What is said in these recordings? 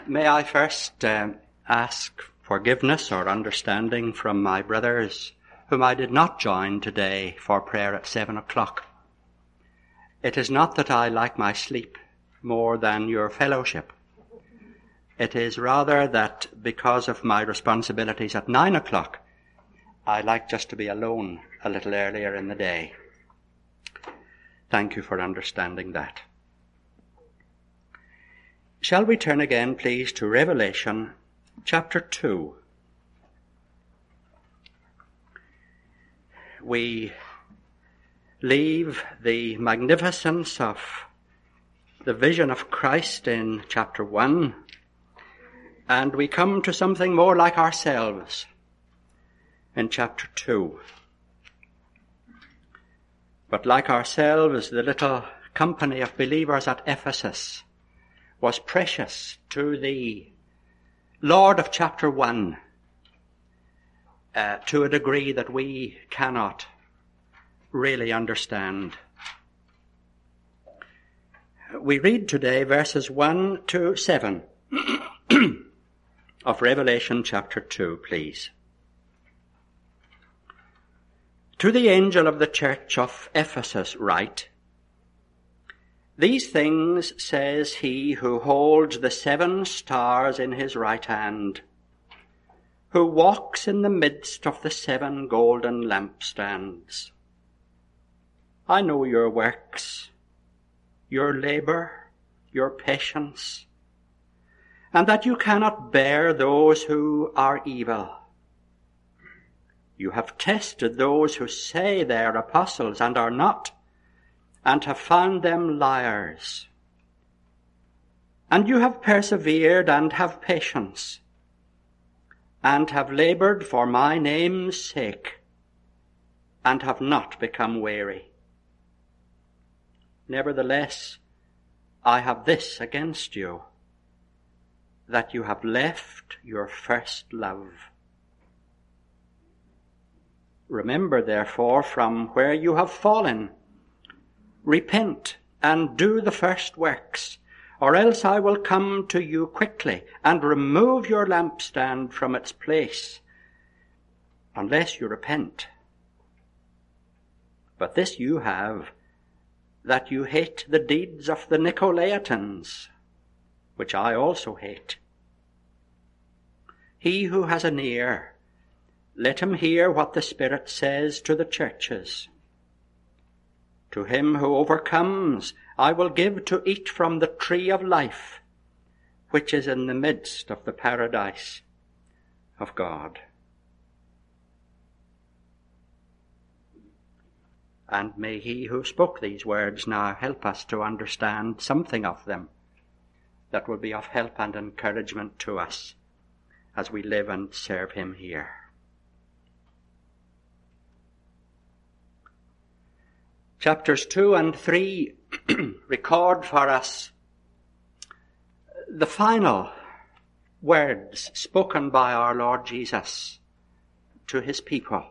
May I first ask forgiveness or understanding from my brothers whom I did not join today for prayer at 7 o'clock. It is not that I like my sleep more than your fellowship. It is rather that because of my responsibilities at 9 o'clock, I like just to be alone a little earlier in the day. Thank you for understanding that. Shall we turn again, please, to Revelation chapter 2. We leave the magnificence of the vision of Christ in chapter 1, and we come to something more like ourselves in chapter 2. But like ourselves, the little company of believers at Ephesus was precious to the Lord of chapter 1 to a degree that we cannot really understand. We read today verses 1 to 7 of Revelation chapter 2, please. To the angel of the church of Ephesus write, These things says he who holds the 7 stars in his right hand, who walks in the midst of the 7 golden lampstands. I know your works, your labor, your patience, and that you cannot bear those who are evil. You have tested those who say they are apostles and are not, and have found them liars. And you have persevered and have patience, and have labored for my name's sake, and have not become weary. Nevertheless, I have this against you, that you have left your first love. Remember, therefore, from where you have fallen, repent and do the first works, or else I will come to you quickly and remove your lampstand from its place, unless you repent. But this you have, that you hate the deeds of the Nicolaitans, which I also hate. He who has an ear, let him hear what the Spirit says to the churches. To him who overcomes, I will give to eat from the tree of life, which is in the midst of the paradise of God. And may he who spoke these words now help us to understand something of them that will be of help and encouragement to us as we live and serve him here. Chapters 2 and 3 record for us the final words spoken by our Lord Jesus to his people.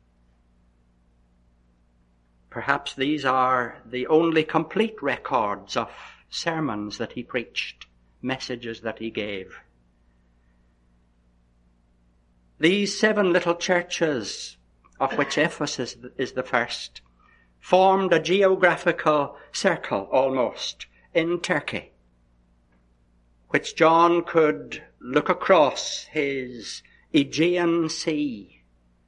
Perhaps these are the only complete records of sermons that he preached, messages that he gave. These 7 little churches, of which Ephesus is the first, formed a geographical circle almost in Turkey, which John could look across his Aegean Sea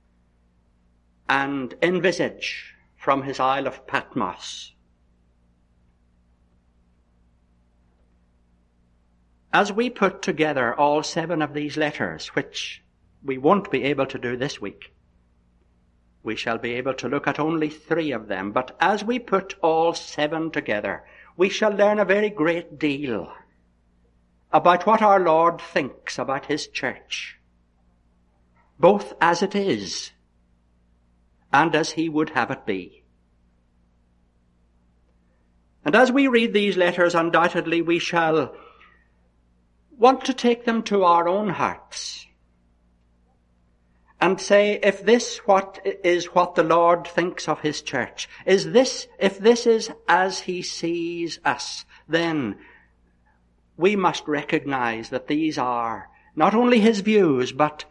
and envisage from his Isle of Patmos. As we put together all 7 of these letters, which we won't be able to do this week, we shall be able to look at only 3 of them. But as we put all 7 together, we shall learn a very great deal about what our Lord thinks about his church, both as it is and as he would have it be. And as we read these letters, undoubtedly we shall want to take them to our own hearts and say, if this is what the Lord thinks of his church, if this is as he sees us, then we must recognize that these are not only his views, but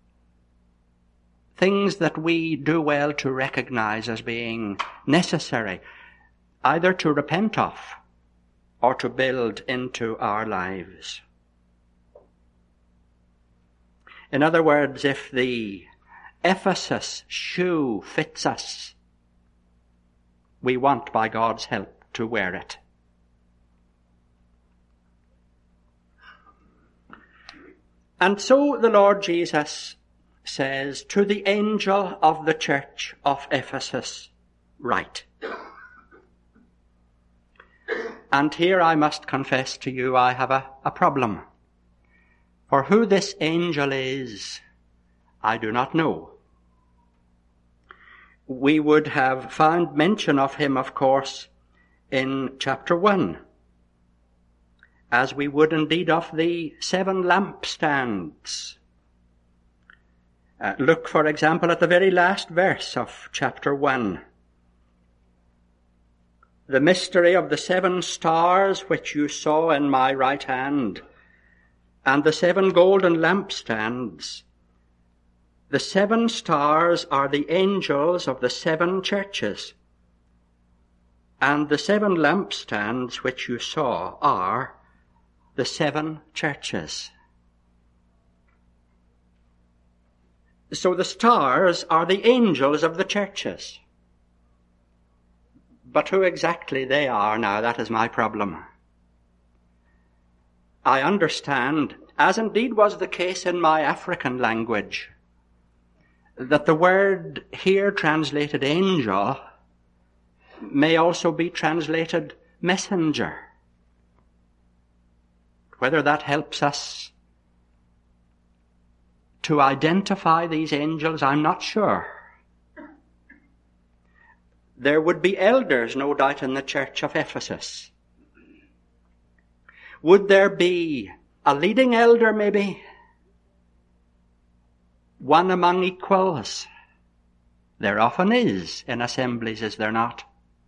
things that we do well to recognize as being necessary, either to repent of or to build into our lives. In other words, if the Ephesus shoe fits us, we want, by God's help, to wear it. And so the Lord Jesus says, to the angel of the church of Ephesus, write. And here I must confess to you I have a problem. For who this angel is, I do not know. We would have found mention of him, of course, in chapter 1, as we would indeed of the 7 lampstands. Look, for example, at the very last verse of chapter 1. The mystery of the 7 stars which you saw in my right hand, and the 7 golden lampstands. The 7 stars are the angels of the 7 churches, and the 7 lampstands which you saw are the 7 churches. So the stars are the angels of the churches. But who exactly they are now, that is my problem. I understand, as indeed was the case in my African language, that the word here translated angel may also be translated messenger. Whether that helps us to identify these angels, I'm not sure. There would be elders, no doubt, in the church of Ephesus. Would there be a leading elder, maybe? One among equals? There often is in assemblies, is there not?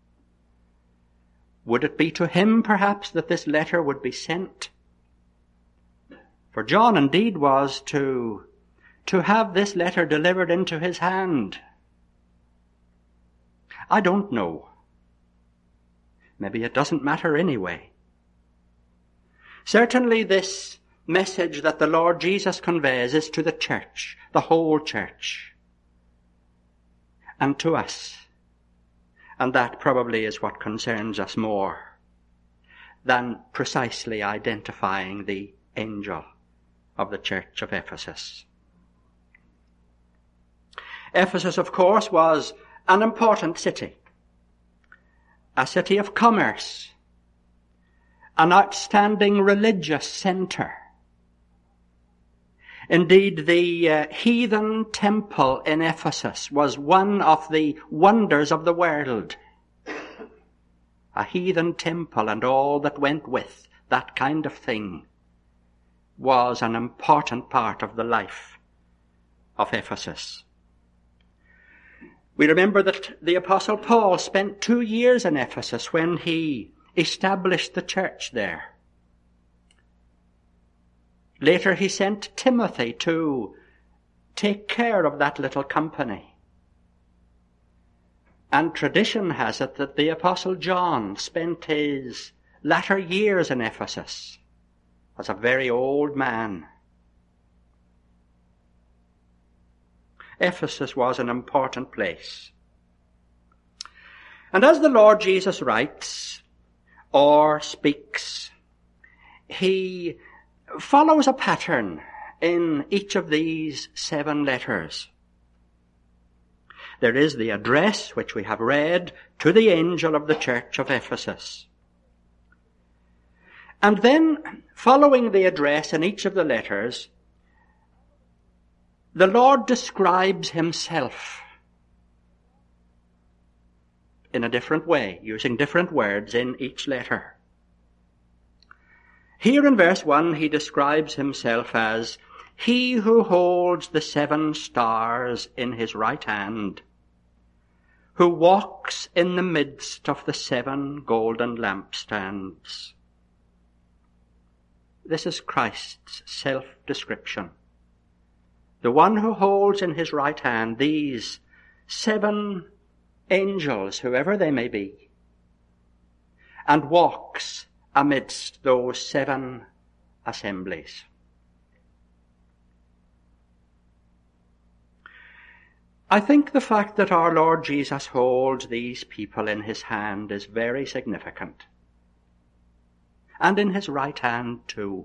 Would it be to him, perhaps, that this letter would be sent? For John indeed was to have this letter delivered into his hand. I don't know. Maybe it doesn't matter anyway. Certainly this message that the Lord Jesus conveys is to the church, the whole church, and to us. And that probably is what concerns us more than precisely identifying the angel of the church of Ephesus. Ephesus, of course, was an important city, a city of commerce, an outstanding religious center. Indeed, the heathen temple in Ephesus was one of the wonders of the world. A heathen temple and all that went with that kind of thing was an important part of the life of Ephesus. We remember that the Apostle Paul spent 2 years in Ephesus when he established the church there. Later he sent Timothy to take care of that little company. And tradition has it that the Apostle John spent his latter years in Ephesus as a very old man. Ephesus was an important place. And as the Lord Jesus writes or speaks, he follows a pattern in each of these 7 letters. There is the address, which we have read, to the angel of the church of Ephesus. And then, following the address in each of the letters, the Lord describes himself in a different way, using different words in each letter. Here in verse 1, he describes himself as he who holds the 7 stars in his right hand, who walks in the midst of the 7 golden lampstands. This is Christ's self-description. The one who holds in his right hand these 7 angels, whoever they may be, and walks amidst those 7 assemblies. I think the fact that our Lord Jesus holds these people in his hand is very significant. And in his right hand too.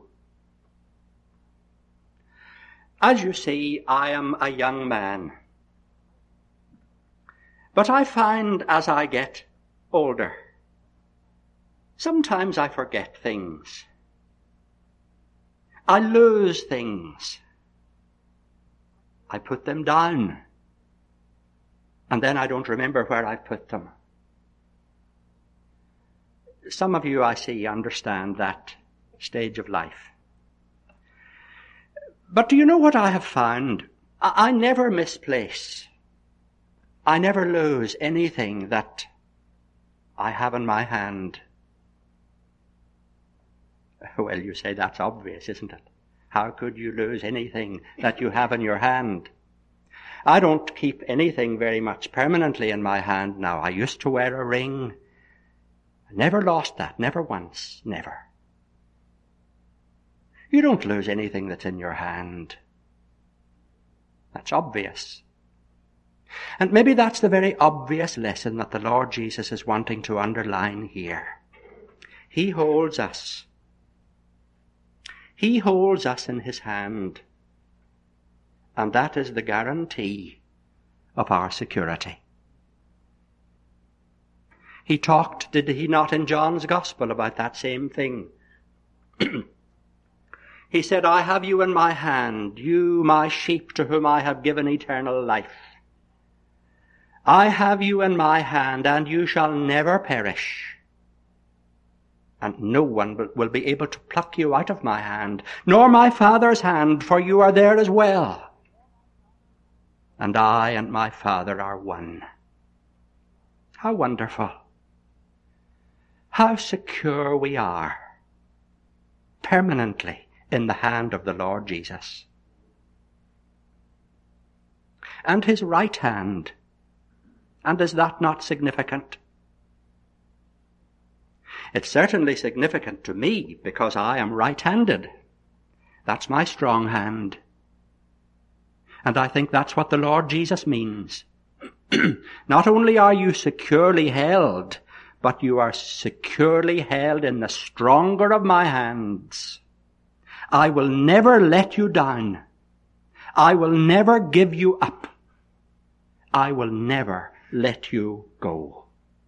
As you see, I am a young man. But I find as I get older, sometimes I forget things. I lose things. I put them down. And then I don't remember where I put them. Some of you, I see, understand that stage of life. But do you know what I have found? I never misplace. I never lose anything that I have in my hand. Well, you say that's obvious, isn't it? How could you lose anything that you have in your hand? I don't keep anything very much permanently in my hand now. I used to wear a ring. I never lost that, never once, never. You don't lose anything that's in your hand. That's obvious. And maybe that's the very obvious lesson that the Lord Jesus is wanting to underline here. He holds us. He holds us in his hand. And that is the guarantee of our security. He talked, did he not, in John's Gospel about that same thing? He said, I have you in my hand, you my sheep to whom I have given eternal life. I have you in my hand, and you shall never perish. And no one will be able to pluck you out of my hand, nor my Father's hand, for you are there as well. And I and my Father are one. How wonderful. How secure we are, permanently in the hand of the Lord Jesus. And his right hand. And is that not significant? It's certainly significant to me because I am right-handed. That's my strong hand. And I think that's what the Lord Jesus means. Not only are you securely held, but you are securely held in the stronger of my hands. I will never let you down. I will never give you up. I will never let you go.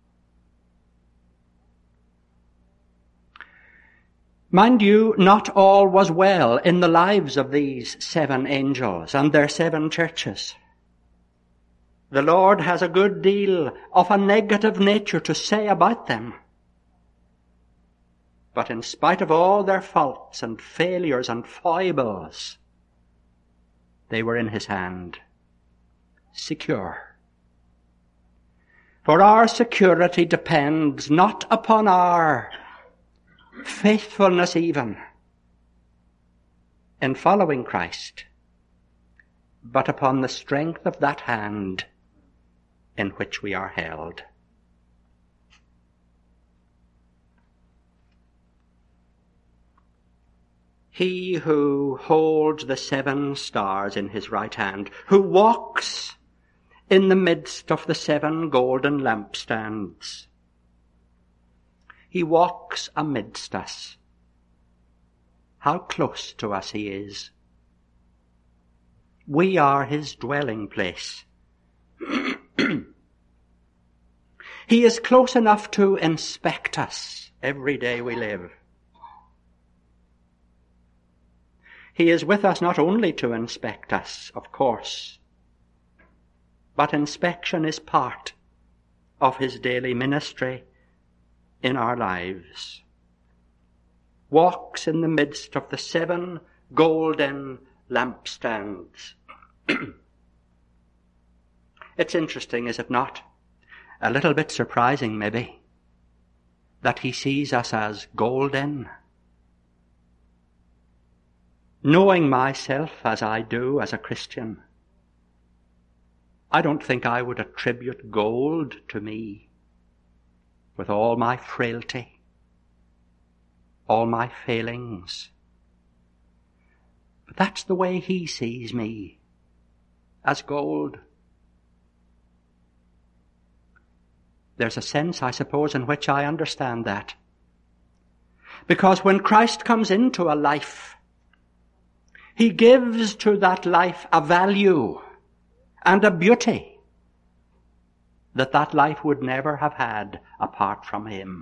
Mind you, not all was well in the lives of these 7 angels and their 7 churches. The Lord has a good deal of a negative nature to say about them. But in spite of all their faults and failures and foibles, they were in his hand, secure. For our security depends not upon our faithfulness even in following Christ, but upon the strength of that hand in which we are held. He who holds the 7 stars in his right hand, who walks in the midst of the 7 golden lampstands, he walks amidst us. How close to us he is. We are his dwelling place. He is close enough to inspect us every day we live. He is with us not only to inspect us, of course, but inspection is part of his daily ministry in our lives. Walks in the midst of the 7 golden lampstands. It's interesting, is it not? A little bit surprising, maybe, that he sees us as golden. knowing myself as I do as a Christian, I don't think I would attribute gold to me with all my frailty, all my failings. But that's the way he sees me, as gold. There's a sense, I suppose, in which I understand that. Because when Christ comes into a life, he gives to that life a value and a beauty that life would never have had apart from him.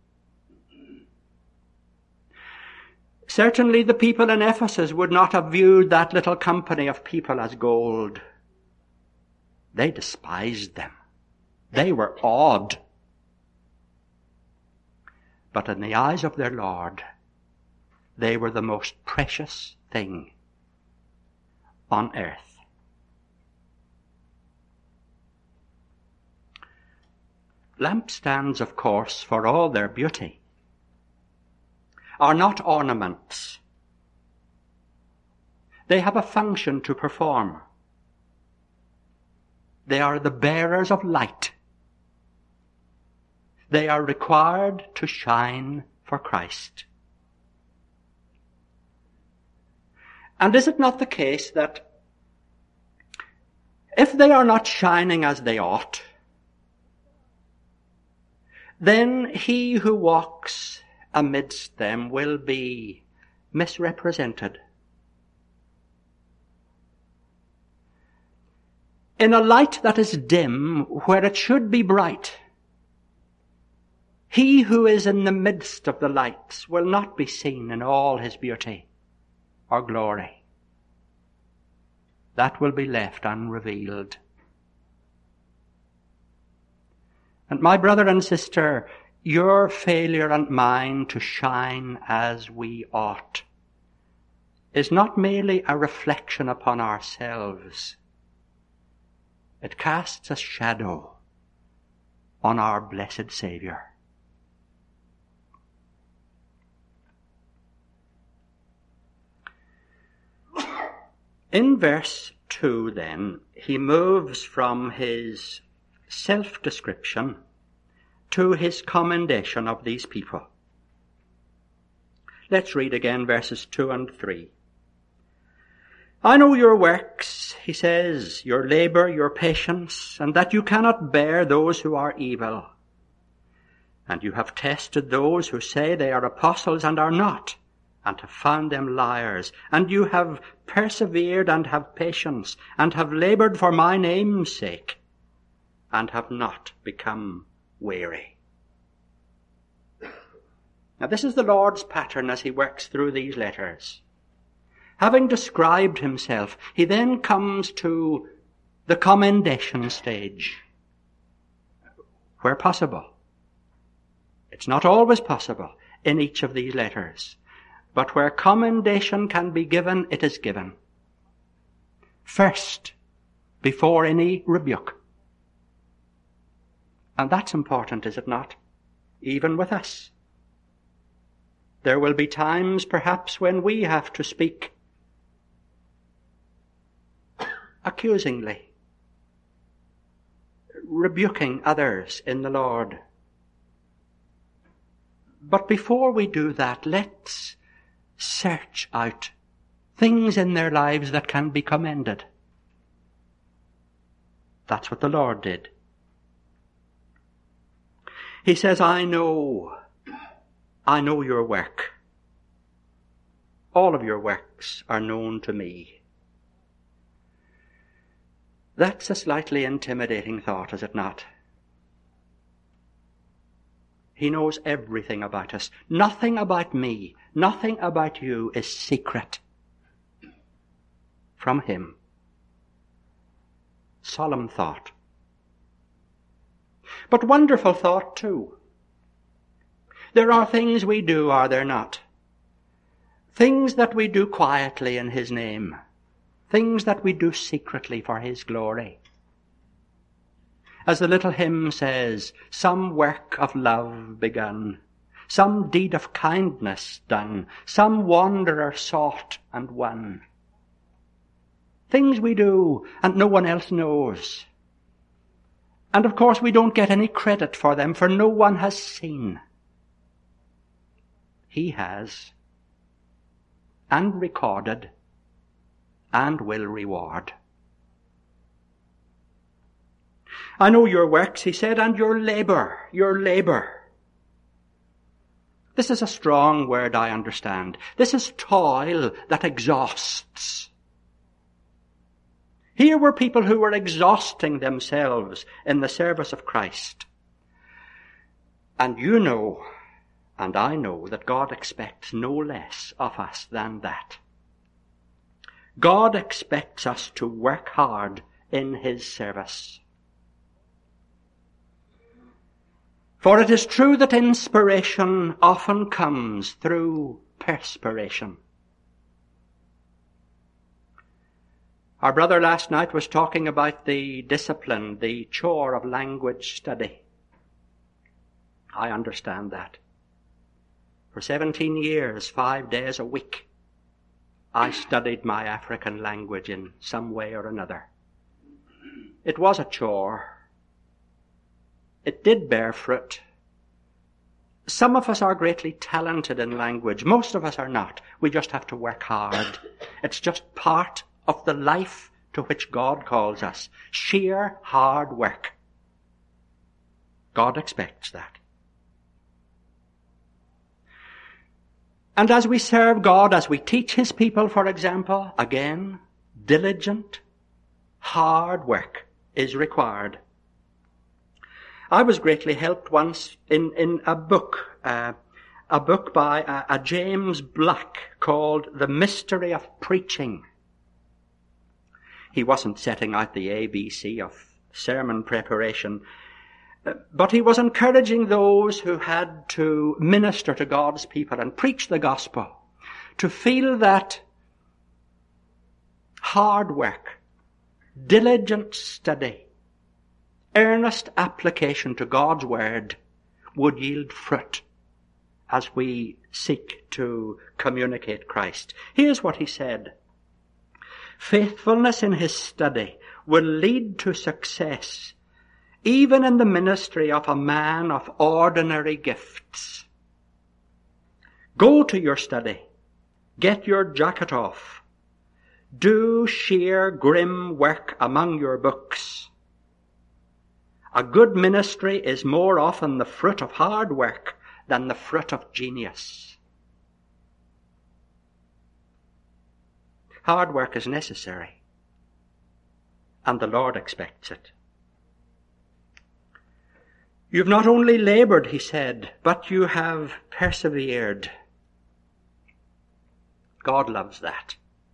Certainly the people in Ephesus would not have viewed that little company of people as gold. They despised them. They were awed. But in the eyes of their Lord, they were the most precious thing on earth. Lampstands, of course, for all their beauty, are not ornaments. They have a function to perform. They are the bearers of light. They are required to shine for Christ. And is it not the case that if they are not shining as they ought, then he who walks amidst them will be misrepresented? In a light that is dim where it should be bright, he who is in the midst of the lights will not be seen in all his beauty or glory. That will be left unrevealed. And my brother and sister, your failure and mine to shine as we ought is not merely a reflection upon ourselves. It casts a shadow on our blessed Saviour. In verse 2, then, he moves from his self-description to his commendation of these people. Let's read again verses 2 and 3. I know your works, he says, your labor, your patience, and that you cannot bear those who are evil. And you have tested those who say they are apostles and are not, and have found them liars. And you have persevered and have patience, and have labored for my name's sake, and have not become weary. Now this is the Lord's pattern as he works through these letters. Having described himself, he then comes to the commendation stage, where possible. It's not always possible in each of these letters, but where commendation can be given, it is given. First, before any rebuke. And that's important, is it not? Even with us. There will be times, perhaps, when we have to speak accusingly, rebuking others in the Lord. But before we do that, let's search out things in their lives that can be commended. That's what the Lord did. He says, I know your work. All of your works are known to me. That's a slightly intimidating thought, is it not? He knows everything about us. Nothing about me, nothing about you is secret from him. Solemn thought. But wonderful thought too. There are things we do, are there not? Things that we do quietly in his name. Things that we do secretly for his glory. As the little hymn says, some work of love begun, some deed of kindness done, some wanderer sought and won. Things we do and no one else knows. And of course we don't get any credit for them, for no one has seen. He has, and recorded, and will reward. I know your works, he said, and your labor. This is a strong word, I understand. This is toil that exhausts. Here were people who were exhausting themselves in the service of Christ. And you know, and I know, that God expects no less of us than that. God expects us to work hard in his service. For it is true that inspiration often comes through perspiration. Our brother last night was talking about the discipline, the chore of language study. I understand that. For 17 years, 5 days a week, I studied my African language in some way or another. It was a chore. It did bear fruit. Some of us are greatly talented in language. Most of us are not. We just have to work hard. It's just part of the life to which God calls us. Sheer hard work. God expects that. And as we serve God, as we teach his people, for example, again, diligent, hard work is required. I was greatly helped once in a book by a James Black called The Mystery of Preaching. He wasn't setting out the ABC of sermon preparation, but he was encouraging those who had to minister to God's people and preach the gospel to feel that hard work, diligent study, earnest application to God's word would yield fruit as we seek to communicate Christ. Here's what he said. Faithfulness in his study will lead to success even in the ministry of a man of ordinary gifts. Go to your study. Get your jacket off. Do sheer grim work among your books. A good ministry is more often the fruit of hard work than the fruit of genius. Hard work is necessary, and the Lord expects it. You've not only labored, he said, but you have persevered. God loves that.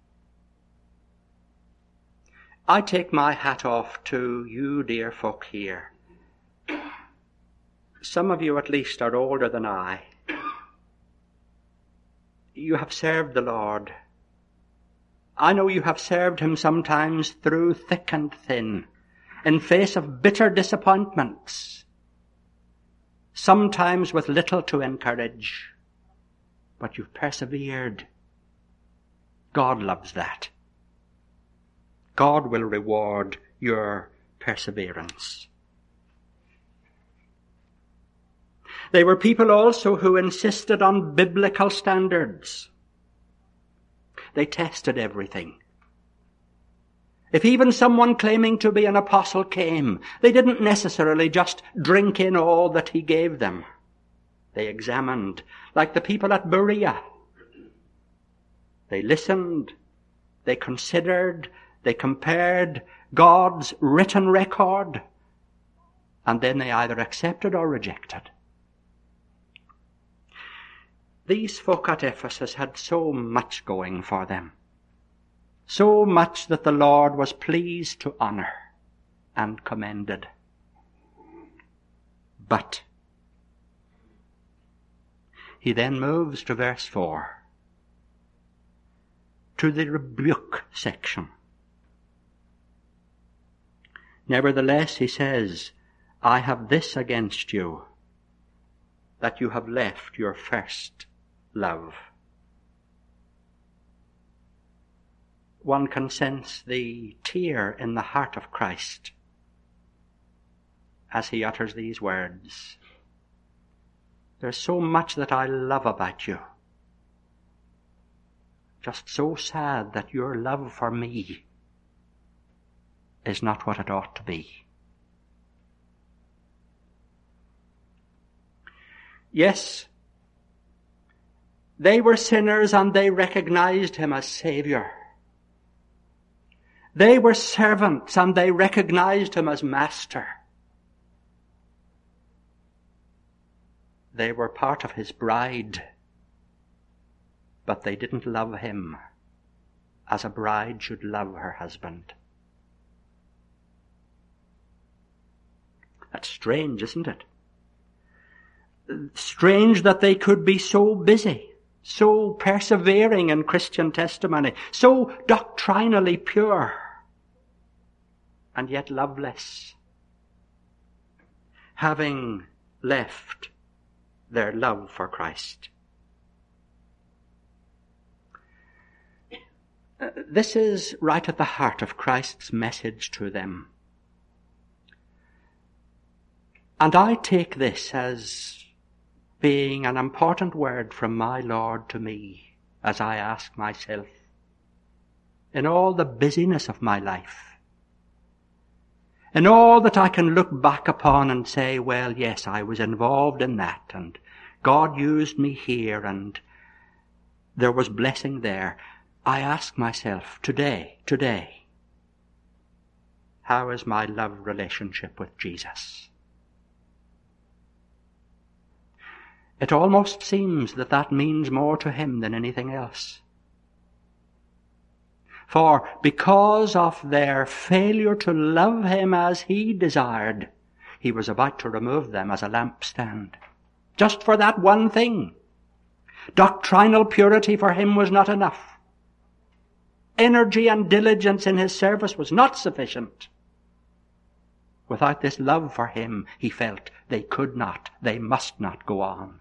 I take my hat off to you, dear folk here. Some of you at least are older than I. You have served the Lord. I know you have served him sometimes through thick and thin, in face of bitter disappointments, sometimes with little to encourage, but you've persevered. God loves that. God will reward your perseverance. They were people also who insisted on biblical standards. They tested everything. If even someone claiming to be an apostle came, they didn't necessarily just drink in all that he gave them. They examined, like the people at Berea. They listened, they considered, they compared God's written record, and then they either accepted or rejected. These folk at Ephesus had so much going for them, so much that the Lord was pleased to honor and commended. But he then moves to verse 4, to the rebuke section. Nevertheless, he says, I have this against you, that you have left your first love. One can sense the tear in the heart of Christ as he utters these words. There's so much that I love about you. Just so sad that your love for me is not what it ought to be. Yes, they were sinners and they recognized him as Saviour. They were servants and they recognized him as Master. They were part of his bride, but they didn't love him as a bride should love her husband. That's strange, isn't it? Strange that they could be so busy, so persevering in Christian testimony, so doctrinally pure, and yet loveless, having left their love for Christ. This is right at the heart of Christ's message to them. And I take this as being an important word from my Lord to me as I ask myself, in all the busyness of my life, in all that I can look back upon and say, well, yes, I was involved in that, and God used me here, and there was blessing there. I ask myself, today, how is my love relationship with Jesus? It almost seems that means more to him than anything else. For because of their failure to love him as he desired, he was about to remove them as a lampstand. Just for that one thing. Doctrinal purity for him was not enough. Energy and diligence in his service was not sufficient. Without this love for him, he felt they could not, they must not go on.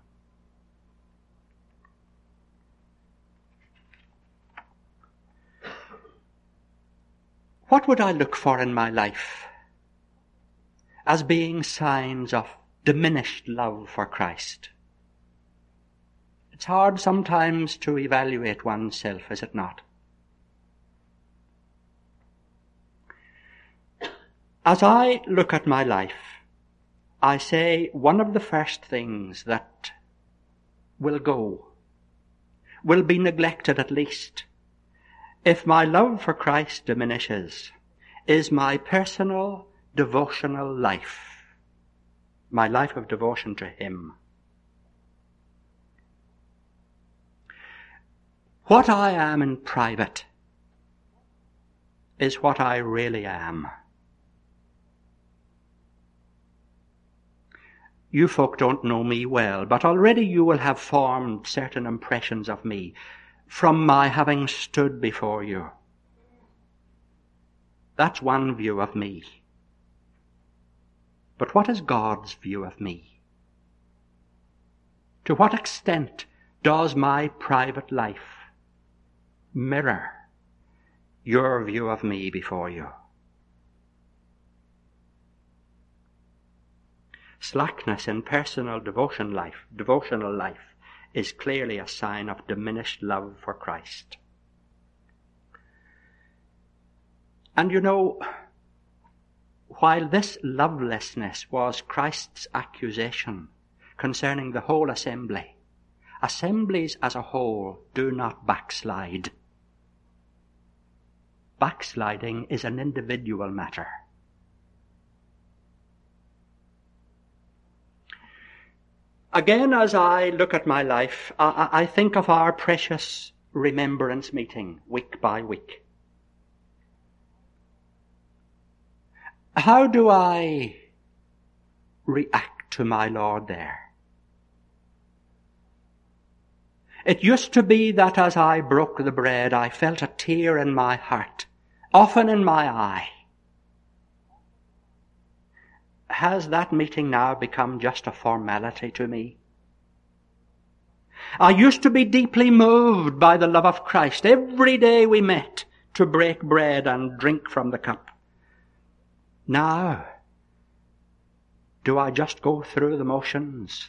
What would I look for in my life as being signs of diminished love for Christ? It's hard sometimes to evaluate oneself, is it not? As I look at my life, I say one of the first things that will go, will be neglected at least, if my love for Christ diminishes, is my personal devotional life, my life of devotion to him. What I am in private is what I really am. You folk don't know me well, but already you will have formed certain impressions of me from my having stood before you. That's one view of me. But what is God's view of me? To what extent does my private life mirror your view of me before you? Slackness in personal devotional life, is clearly a sign of diminished love for Christ. And you know, while this lovelessness was Christ's accusation concerning the whole assembly, assemblies as a whole do not backslide. Backsliding is an individual matter. Again, as I look at my life, I think of our precious remembrance meeting week by week. How do I react to my Lord there? It used to be that as I broke the bread, I felt a tear in my heart, often in my eye. Has that meeting now become just a formality to me? I used to be deeply moved by the love of Christ every day we met to break bread and drink from the cup. Now, do I just go through the motions?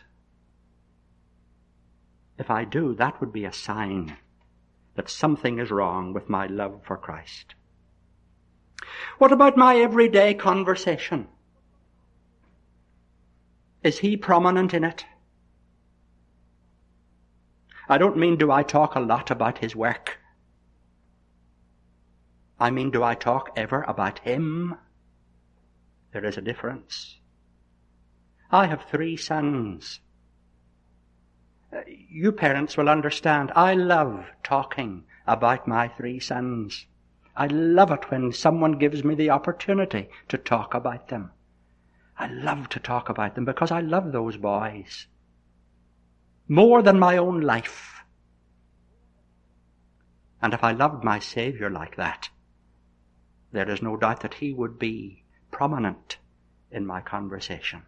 If I do, that would be a sign that something is wrong with my love for Christ. What about my everyday conversation? Is he prominent in it? I don't mean do I talk a lot about his work. I mean, do I talk ever about him? There is a difference. I have 3 sons. You parents will understand. I love talking about my 3 sons. I love it when someone gives me the opportunity to talk about them. I love to talk about them because I love those boys more than my own life. And if I loved my Saviour like that, there is no doubt that he would be prominent in my conversation.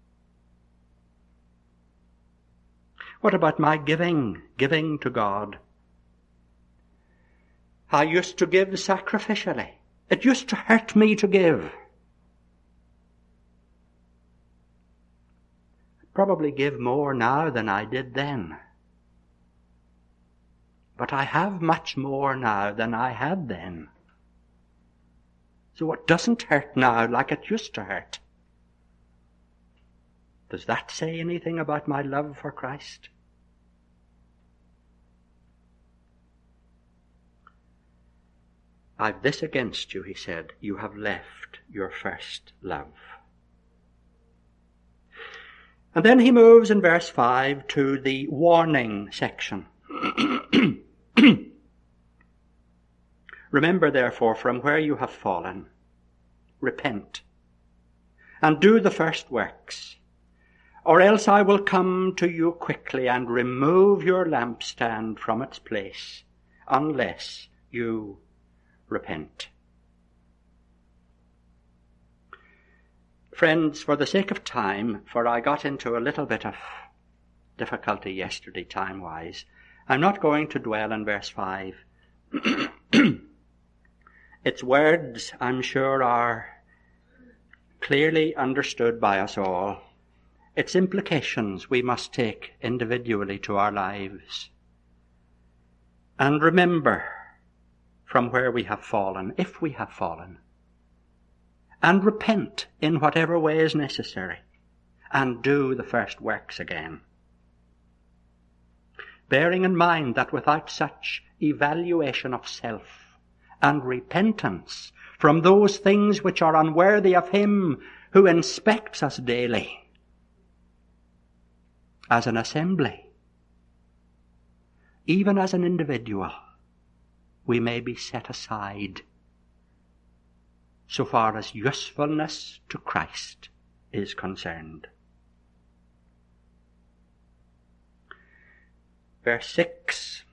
What about my giving to God? I used to give sacrificially. It used to hurt me to give. I probably give more now than I did then. But I have much more now than I had then. So it doesn't hurt now like it used to hurt. Does that say anything about my love for Christ? I've this against you, he said, you have left your first love. And then he moves in verse 5 to the warning section. Remember, therefore, from where you have fallen, repent, and do the first works, or else I will come to you quickly and remove your lampstand from its place, unless you repent. Friends, for the sake of time, for I got into a little bit of difficulty yesterday time-wise, I'm not going to dwell on verse 5. Its words, I'm sure, are clearly understood by us all. Its implications we must take individually to our lives. And remember from where we have fallen, if we have fallen, and repent in whatever way is necessary, and do the first works again. Bearing in mind that without such evaluation of self and repentance from those things which are unworthy of him who inspects us daily, as an assembly, even as an individual, we may be set aside so far as usefulness to Christ is concerned. Verse 6,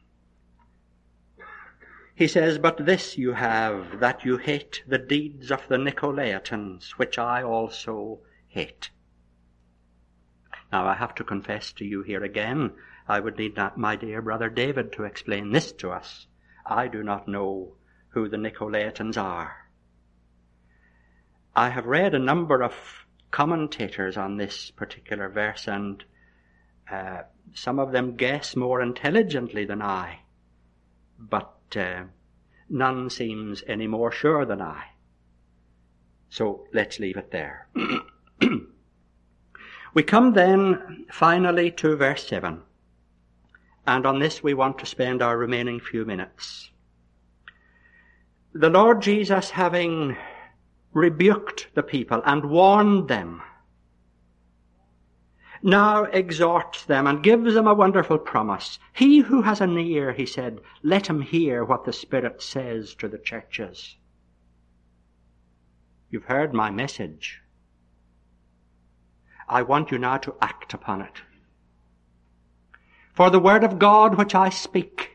he says, but this you have, that you hate the deeds of the Nicolaitans, which I also hate. Now I have to confess to you here again, I would need not my dear brother David to explain this to us. I do not know who the Nicolaitans are. I have read a number of commentators on this particular verse, and some of them guess more intelligently than I, but none seems any more sure than I. So let's leave it there. We come then finally to verse 7, and on this we want to spend our remaining few minutes. The Lord Jesus, having rebuked the people and warned them, now exhorts them and gives them a wonderful promise. He who has an ear, he said, let him hear what the Spirit says to the churches. You've heard my message. I want you now to act upon it. For the word of God which I speak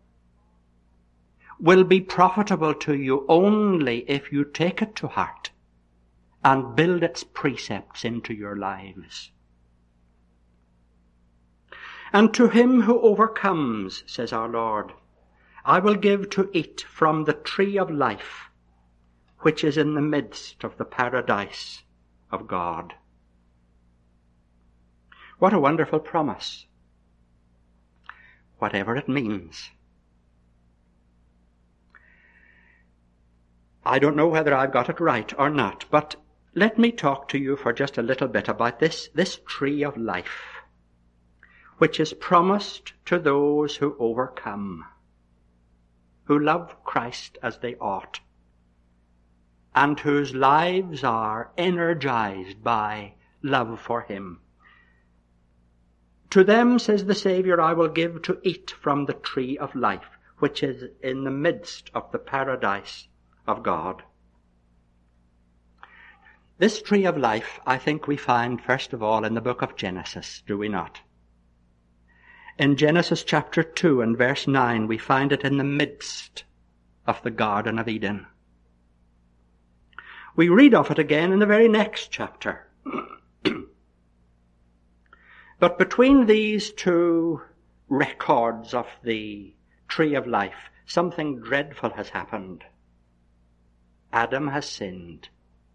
will be profitable to you only if you take it to heart and build its precepts into your lives. And to him who overcomes, says our Lord, I will give to eat from the tree of life, which is in the midst of the paradise of God. What a wonderful promise, whatever it means. I don't know whether I've got it right or not, but let me talk to you for just a little bit about this tree of life, which is promised to those who overcome, who love Christ as they ought, and whose lives are energized by love for him. To them, says the Saviour, I will give to eat from the tree of life, which is in the midst of the paradise of God. This tree of life, I think we find first of all in the book of Genesis, do we not? In Genesis chapter 2 and verse 9, we find it in the midst of the Garden of Eden. We read of it again in the very next chapter. But between these two records of the tree of life, something dreadful has happened. Adam has sinned.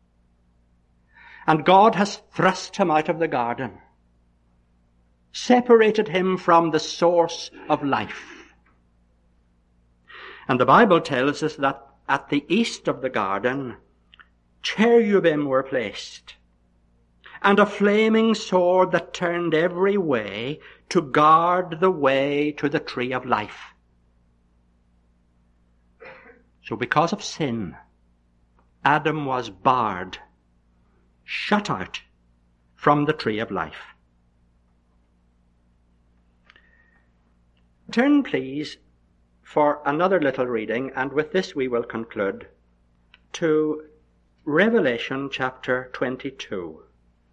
And God has thrust him out of the garden, separated him from the source of life. And the Bible tells us that at the east of the garden, cherubim were placed, and a flaming sword that turned every way to guard the way to the tree of life. So because of sin, Adam was barred, shut out from the tree of life. Turn, please, for another little reading, and with this we will conclude, to Revelation chapter 22.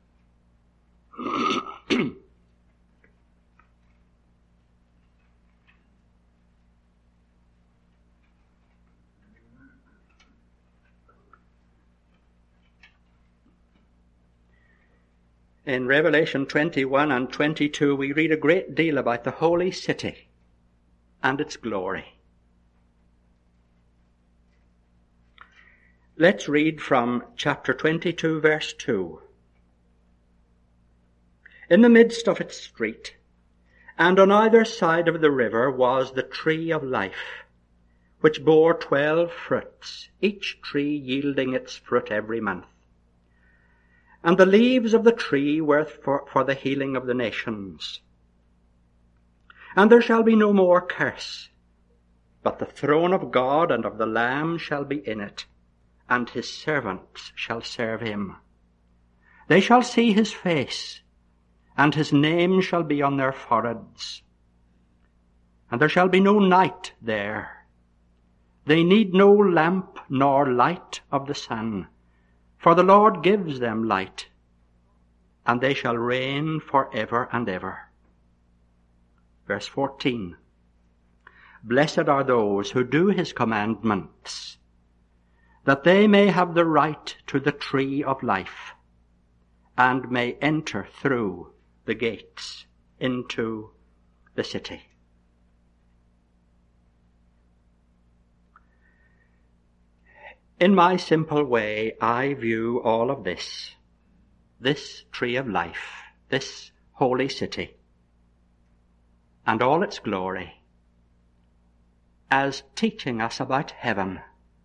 In Revelation 21 and 22, we read a great deal about the holy city and its glory. Let's read from chapter 22, verse 2. In the midst of its street, and on either side of the river, was the tree of life, which bore 12 fruits, each tree yielding its fruit every month. And the leaves of the tree were for the healing of the nations. And there shall be no more curse, but the throne of God and of the Lamb shall be in it, and his servants shall serve him. They shall see his face, and his name shall be on their foreheads. And there shall be no night there. They need no lamp nor light of the sun, for the Lord gives them light, and they shall reign for ever and ever. Verse 14. Blessed are those who do his commandments, that they may have the right to the tree of life, and may enter through the gates into the city. In my simple way, I view all of this tree of life, this holy city, and all its glory, as teaching us about heaven.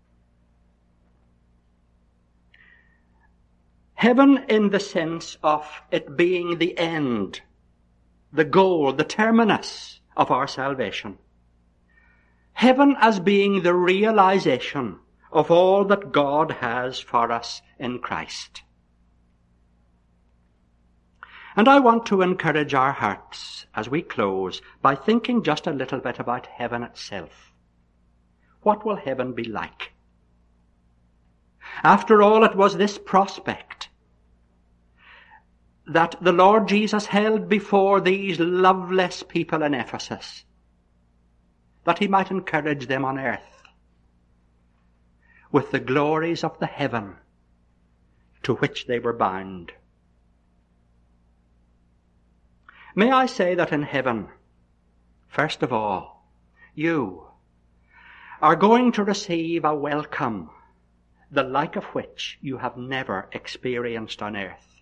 Heaven in the sense of it being the end, the goal, the terminus of our salvation. Heaven as being the realization of all that God has for us in Christ. And I want to encourage our hearts as we close by thinking just a little bit about heaven itself. What will heaven be like? After all, it was this prospect that the Lord Jesus held before these loveless people in Ephesus, that he might encourage them on earth with the glories of the heaven to which they were bound. May I say that in heaven, first of all, you are going to receive a welcome, the like of which you have never experienced on earth.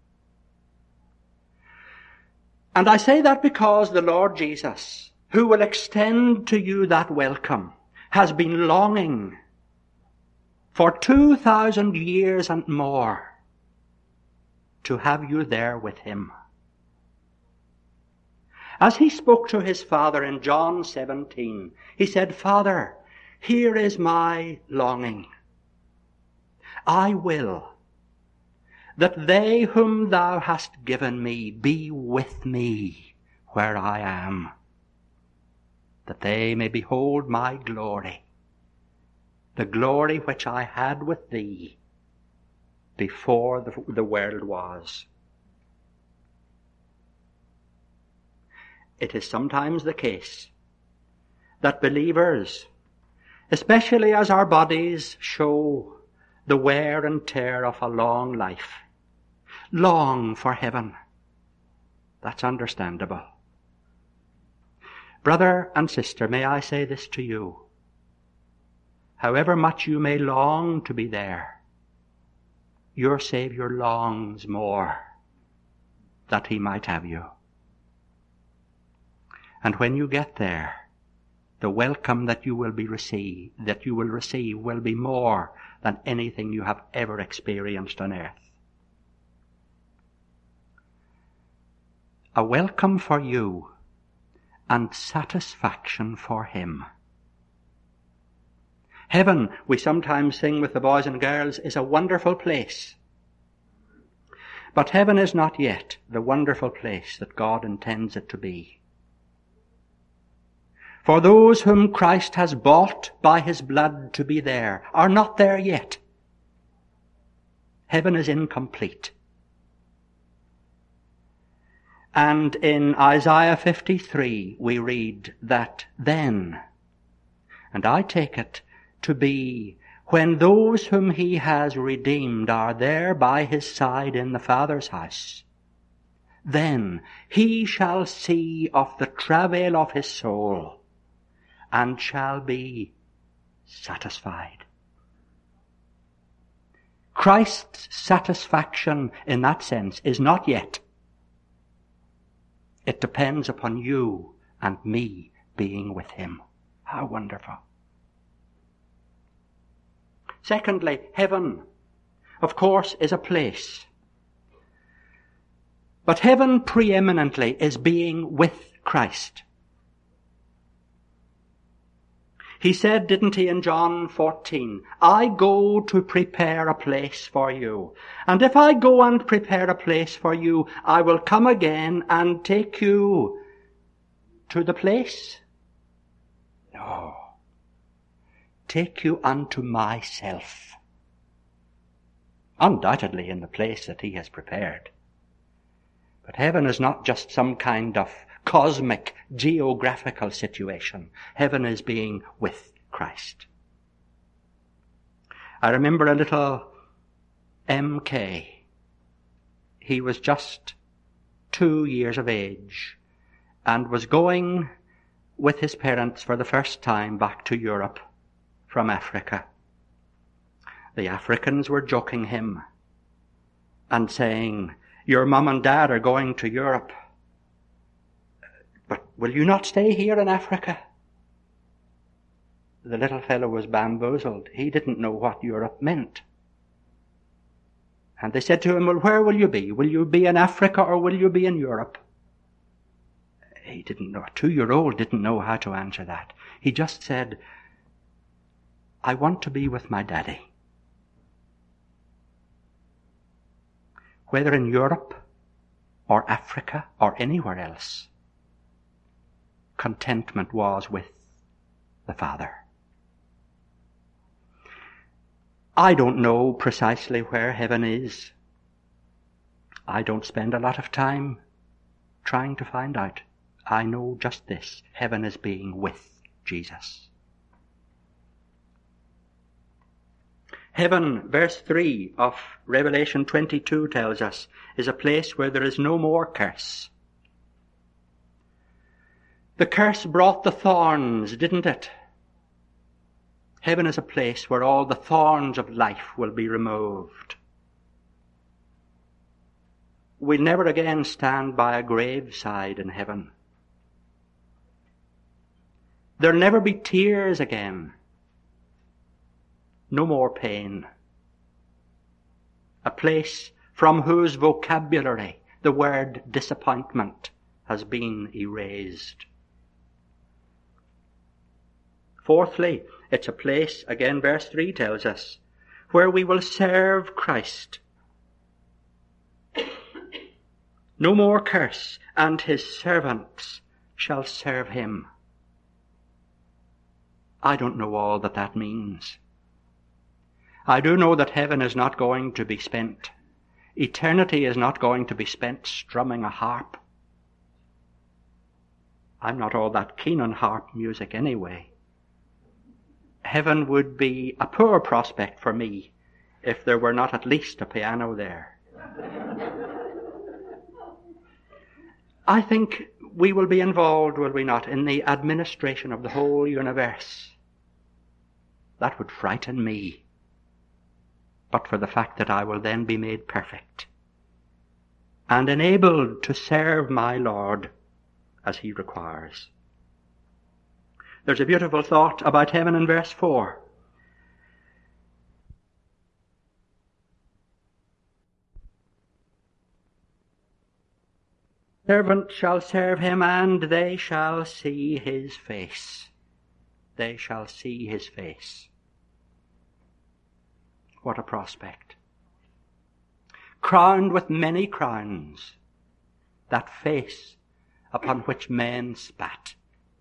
And I say that because the Lord Jesus, who will extend to you that welcome, has been longing for 2,000 years and more to have you there with him. As he spoke to his Father in John 17, he said, Father, here is my longing. I will that they whom thou hast given me be with me where I am, that they may behold my glory, the glory which I had with thee before the world was. It is sometimes the case that believers, especially as our bodies show the wear and tear of a long life, long for heaven. That's understandable. Brother and sister, may I say this to you? However much you may long to be there, your Saviour longs more that he might have you. And when you get there, the welcome that you will receive will be more than anything you have ever experienced on earth. A welcome for you and satisfaction for him. Heaven, we sometimes sing with the boys and girls, is a wonderful place. But heaven is not yet the wonderful place that God intends it to be. For those whom Christ has bought by his blood to be there are not there yet. Heaven is incomplete. And in Isaiah 53 we read that then, and I take it to be when those whom he has redeemed are there by his side in the Father's house, then he shall see of the travail of his soul and shall be satisfied. Christ's satisfaction in that sense is not yet. It depends upon you and me being with him. How wonderful. Secondly, heaven, of course, is a place. But heaven preeminently is being with Christ. He said, didn't he, in John 14, I go to prepare a place for you. And if I go and prepare a place for you, I will come again and take you to the place. No. Take you unto myself. Undoubtedly in the place that he has prepared. But heaven is not just some kind of cosmic, geographical situation. Heaven is being with Christ. I remember a little MK. He was just 2 years of age and was going with his parents for the first time back to Europe from Africa. The Africans were joking him and saying, your mum and dad are going to Europe. But will you not stay here in Africa? The little fellow was bamboozled. He didn't know what Europe meant. And they said to him, well, where will you be? Will you be in Africa or will you be in Europe? He didn't know. A 2-year-old didn't know how to answer that. He just said, I want to be with my daddy. Whether in Europe or Africa or anywhere else, contentment was with the Father. I don't know precisely where heaven is. I don't spend a lot of time trying to find out. I know just this. Heaven is being with Jesus. Heaven, verse 3 of Revelation 22 tells us, is a place where there is no more curse. The curse brought the thorns, didn't it? Heaven is a place where all the thorns of life will be removed. We'll never again stand by a graveside in heaven. There'll never be tears again. No more pain. A place from whose vocabulary the word disappointment has been erased. Fourthly, it's a place, again verse 3 tells us, where we will serve Christ. No more curse, and his servants shall serve him. I don't know all that means. I do know that heaven is not going to be spent. Eternity is not going to be spent strumming a harp. I'm not all that keen on harp music anyway. Heaven would be a poor prospect for me if there were not at least a piano there. I think we will be involved, will we not, in the administration of the whole universe. That would frighten me, but for the fact that I will then be made perfect and enabled to serve my Lord as he requires. There's a beautiful thought about heaven in verse 4. Servants shall serve him, and they shall see his face. They shall see his face. What a prospect. Crowned with many crowns, that face upon which men spat.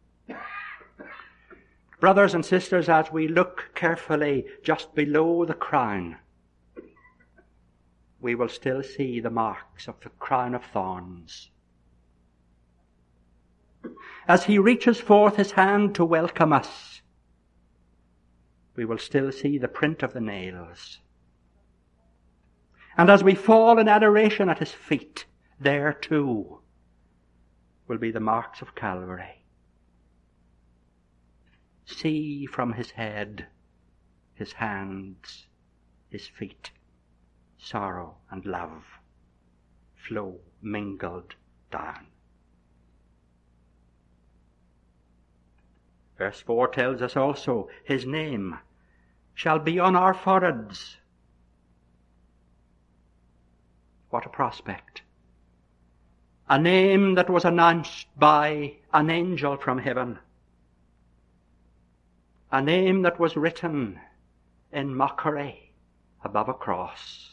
Brothers and sisters, as we look carefully just below the crown, we will still see the marks of the crown of thorns. As he reaches forth his hand to welcome us, we will still see the print of the nails. And as we fall in adoration at his feet, there too will be the marks of Calvary. See from his head, his hands, his feet, sorrow and love flow mingled down. Verse 4 tells us also, his name shall be on our foreheads. What a prospect. A name that was announced by an angel from heaven. A name that was written in mockery above a cross.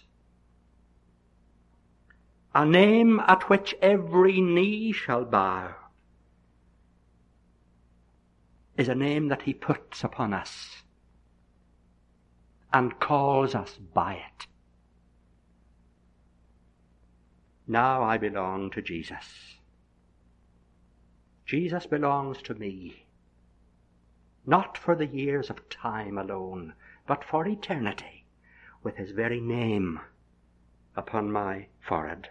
A name at which every knee shall bow. Is a name that he puts upon us and calls us by it. Now I belong to Jesus. Jesus belongs to me, not for the years of time alone, but for eternity, with his very name upon my forehead.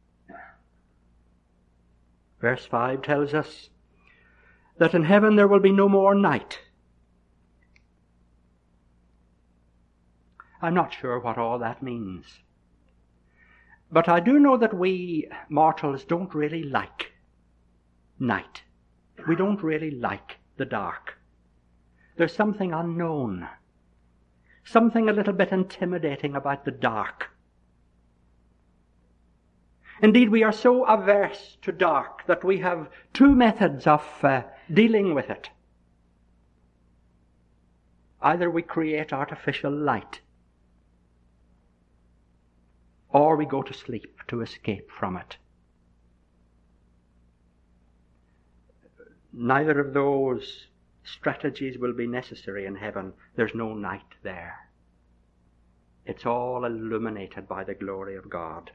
Verse 5 tells us that in heaven there will be no more night. I'm not sure what all that means. But I do know that we mortals don't really like night. We don't really like the dark. There's something unknown, something a little bit intimidating about the dark. Indeed, we are so averse to dark that we have two methods of dealing with it. Either we create artificial light, or we go to sleep to escape from it. Neither of those strategies will be necessary in heaven. There's no night there. It's all illuminated by the glory of God.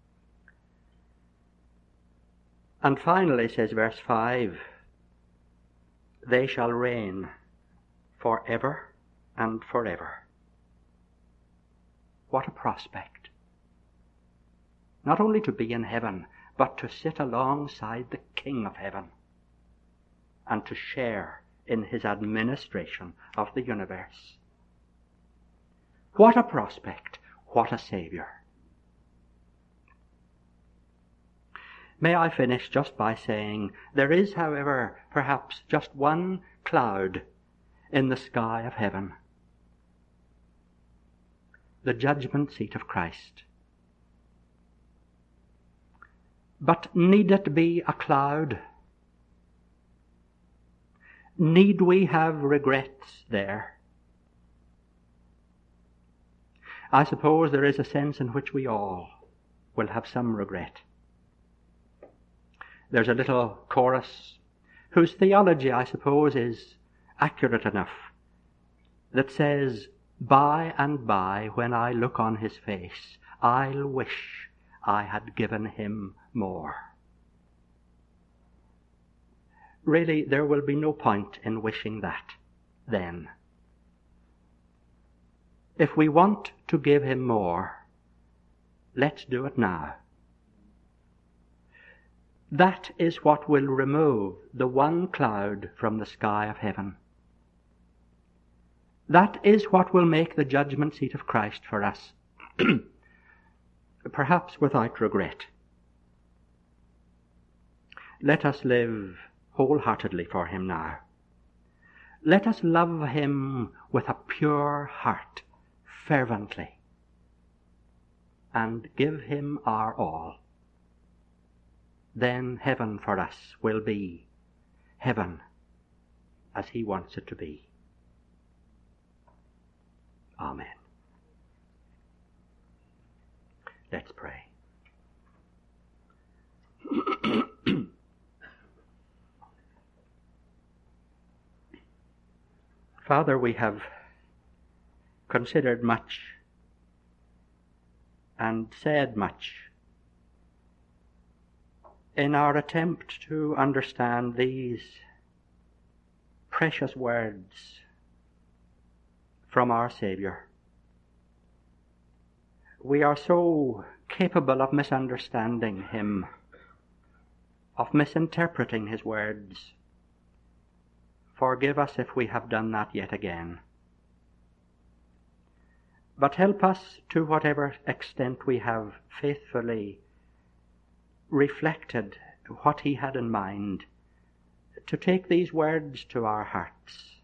And finally, says verse 5, they shall reign forever and forever. What a prospect. Not only to be in heaven, but to sit alongside the King of heaven. and to share in his administration of the universe. What a prospect! What a Saviour! May I finish just by saying there is, however, perhaps just one cloud in the sky of heaven. The judgment seat of Christ. But need it be a cloud? Need we have regrets there? I suppose there is a sense in which we all will have some regret. There's a little chorus whose theology, I suppose, is accurate enough, that says, "By and by, when I look on his face, I'll wish I had given him more." Really, there will be no point in wishing that then. If we want to give him more, let's do it now. That is what will remove the one cloud from the sky of heaven. That is what will make the judgment seat of Christ for us, perhaps without regret. Let us live wholeheartedly for him now. Let us love him with a pure heart, fervently, and give him our all. Then heaven for us will be heaven as he wants it to be. Amen. Let's pray. Father, we have considered much and said much in our attempt to understand these precious words from our Saviour. We are so capable of misunderstanding him, of misinterpreting his words. Forgive us if we have done that yet again. But help us, to whatever extent we have faithfully reflected what he had in mind, to take these words to our hearts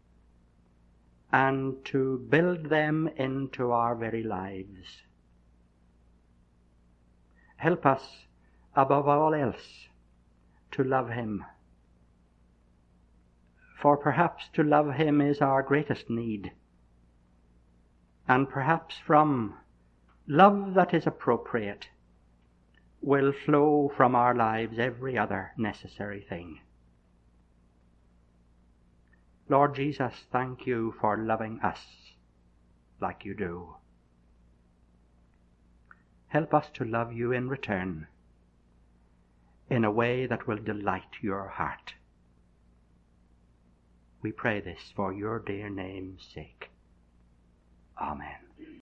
and to build them into our very lives. Help us, above all else, to love him. For perhaps to love him is our greatest need. And perhaps from love that is appropriate will flow from our lives every other necessary thing. Lord Jesus, thank you for loving us like you do. Help us to love you in return in a way that will delight your heart. We pray this for your dear name's sake. Amen.